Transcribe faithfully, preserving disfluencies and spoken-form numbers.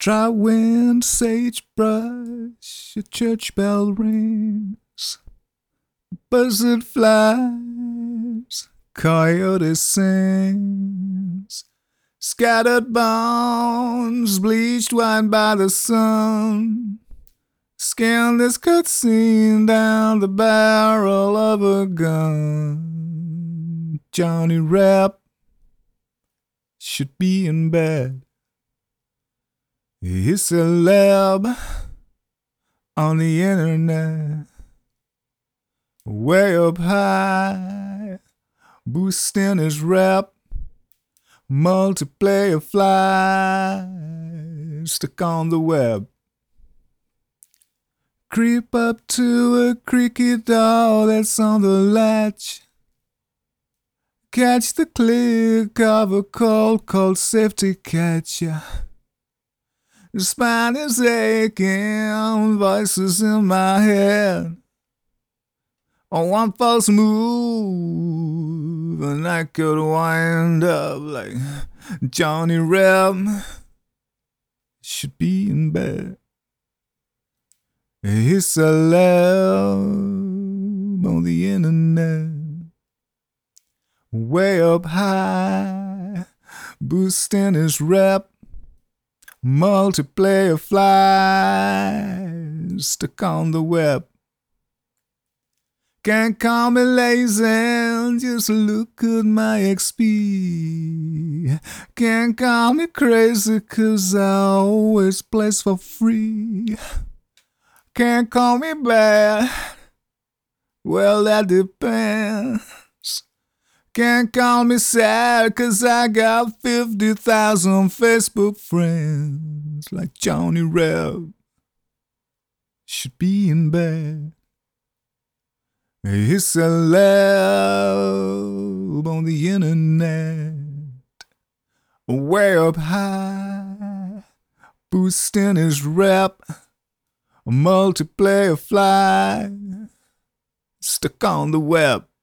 Dry wind, sagebrush, a church bell rings, buzzard flies, coyote sings, scattered bones, bleached white by the sun, skin that's cut seen down the barrel of a gun. Johnny Rep should be in bed. He's a celeb on the internet, way up high, boosting his rep. Multiplayer fly, stuck on the web. Creep up to a creaky door that's on the latch. Catch the click of a cold, cold safety catch. The spine is aching, voices in my head. On one false move, and I could wind up like Johnny Rep should be in bed. He's a celeb on the internet, way up high, boosting his rep. Multiplayer fly, stuck on the web. Can't call me lazy, just look at my X P. Can't call me crazy, cause I always place for free. Can't call me bad, well that depends. Can't call me sad, cause I got fifty thousand Facebook friends. Like Johnny Rep should be in bed. He's a celeb on the internet, way up high, boosting his rep. A multiplayer fly, stuck on the web.